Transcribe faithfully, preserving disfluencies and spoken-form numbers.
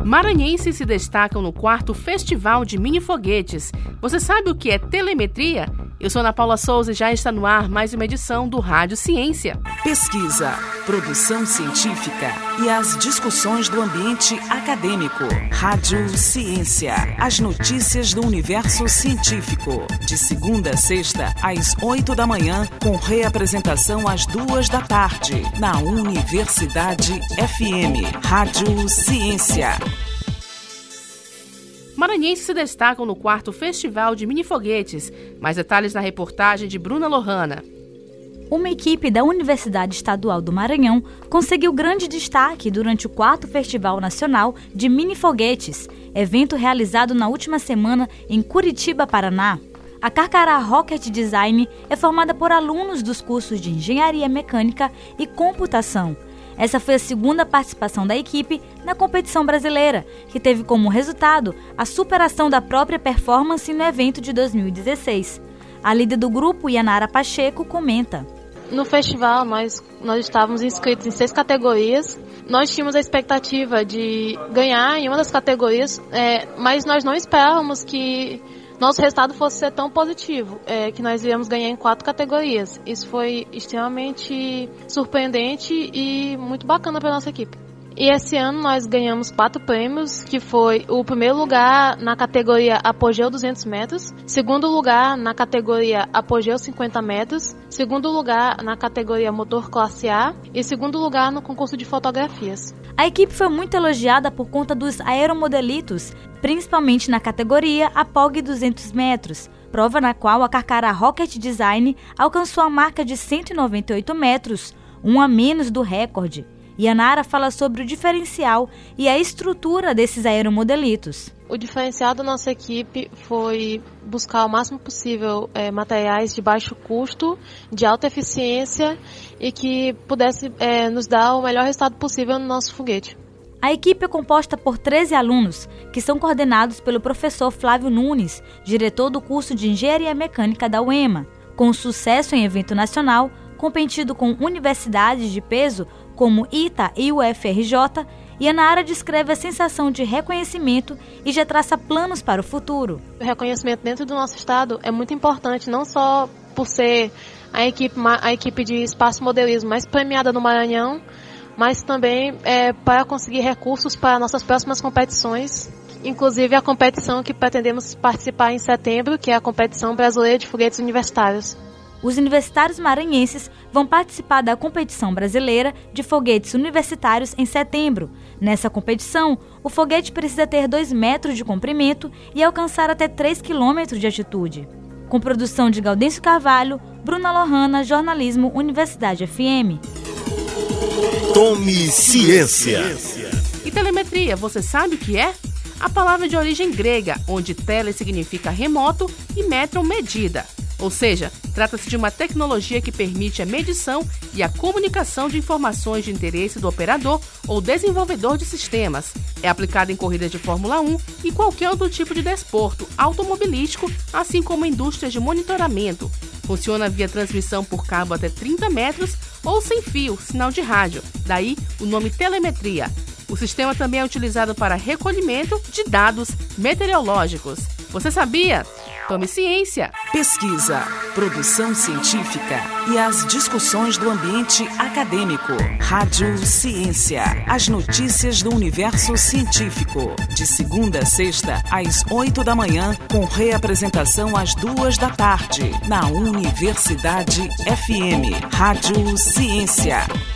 Maranhenses se destacam no quarto Festival de Mini Foguetes. Você sabe o que é telemetria? Eu sou Ana Paula Souza e já está no ar mais uma edição do Rádio Ciência. Pesquisa, produção científica e as discussões do ambiente acadêmico. Rádio Ciência, as notícias do universo científico. De segunda a sexta, às oito da manhã, com reapresentação às duas da tarde, na Universidade F M. Rádio Ciência. Maranhenses se destacam no quarto Festival de Mini Foguetes. Mais detalhes na reportagem de Bruna Lohana. Uma equipe da Universidade Estadual do Maranhão conseguiu grande destaque durante o quarto Festival Nacional de Mini Foguetes, evento realizado na última semana em Curitiba, Paraná. A Carcará Rocket Design é formada por alunos dos cursos de Engenharia Mecânica e Computação. Essa foi a segunda participação da equipe na competição brasileira, que teve como resultado a superação da própria performance no evento de dois mil e dezesseis. A líder do grupo, Yanara Pacheco, comenta. No festival, nós, nós estávamos inscritos em seis categorias. Nós tínhamos a expectativa de ganhar em uma das categorias, é, mas nós não esperávamos que nosso resultado fosse ser tão positivo, é, que nós iríamos ganhar em quatro categorias. Isso foi extremamente surpreendente e muito bacana para a nossa equipe. E esse ano nós ganhamos quatro prêmios, que foi o primeiro lugar na categoria Apogeu duzentos metros, segundo lugar na categoria Apogeu cinquenta metros, segundo lugar na categoria Motor Classe A e segundo lugar no concurso de fotografias. A equipe foi muito elogiada por conta dos aeromodelitos, principalmente na categoria Apog duzentos metros, prova na qual a Carcará Rocket Design alcançou a marca de cento e noventa e oito metros, um a menos do recorde. Yanara fala sobre o diferencial e a estrutura desses aeromodelitos. O diferencial da nossa equipe foi buscar o máximo possível é, materiais de baixo custo, de alta eficiência e que pudesse é, nos dar o melhor resultado possível no nosso foguete. A equipe é composta por treze alunos, que são coordenados pelo professor Flávio Nunes, diretor do curso de Engenharia Mecânica da U E M A. Com sucesso em evento nacional, competido com universidades de peso como I T A e U F R J, Yanara descreve a sensação de reconhecimento e já traça planos para o futuro. O reconhecimento dentro do nosso estado é muito importante, não só por ser a equipe, a equipe de espaço modelismo mais premiada no Maranhão, mas também é, para conseguir recursos para nossas próximas competições, inclusive a competição que pretendemos participar em setembro, que é a competição brasileira de foguetes universitários. Os universitários maranhenses vão participar da competição brasileira de foguetes universitários em setembro. Nessa competição, o foguete precisa ter dois metros de comprimento e alcançar até três quilômetros de altitude. Com produção de Gaudêncio Carvalho, Bruna Lohana, Jornalismo, Universidade F M. Tome ciência. E telemetria, você sabe o que é? A palavra de origem grega, onde tele significa remoto e metron medida. Ou seja, trata-se de uma tecnologia que permite a medição e a comunicação de informações de interesse do operador ou desenvolvedor de sistemas. É aplicada em corridas de Fórmula um e qualquer outro tipo de desporto automobilístico, assim como indústrias de monitoramento. Funciona via transmissão por cabo até trinta metros ou sem fio, sinal de rádio. Daí o nome telemetria. O sistema também é utilizado para recolhimento de dados meteorológicos. Você sabia? Tome ciência. Pesquisa, produção científica e as discussões do ambiente acadêmico. Rádio Ciência, as notícias do universo científico. De segunda a sexta, às oito da manhã, com reapresentação às duas da tarde, na Universidade F M. Rádio Ciência.